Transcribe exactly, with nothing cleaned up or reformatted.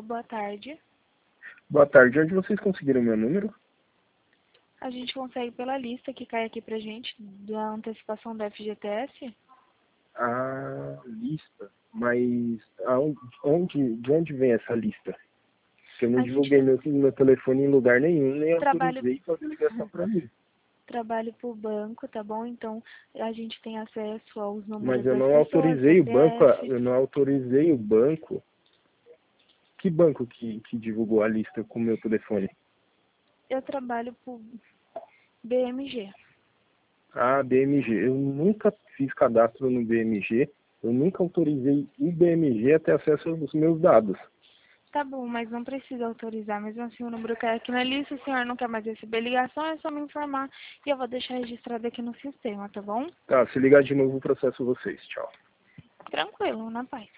boa tarde. Boa tarde, onde vocês conseguiram meu número? A gente consegue pela lista que cai aqui pra gente, da antecipação da F G T S. Ah, lista. Mas aonde, onde, de onde vem essa lista? Porque eu não A divulguei gente meu, meu telefone em lugar nenhum, nem trabalha, autorizei fazer ligação pra mim. trabalho por banco, tá bom? Então a gente tem acesso aos Mas números eu das não pessoas, autorizei o banco, a- C P F. eu não autorizei o banco. Que banco que, que divulgou a lista com o meu telefone? Eu trabalho por B M G. Ah, B M G. Eu nunca fiz cadastro no B M G. Eu nunca autorizei o B M G a ter acesso aos meus dados. Tá bom, mas não precisa autorizar. Mesmo assim, o número cai aqui na lista. O senhor não quer mais receber ligação, é só me informar. E eu vou deixar registrado aqui no sistema, tá bom? Tá, se ligar de novo, eu processo vocês. Tchau. Tranquilo, na paz.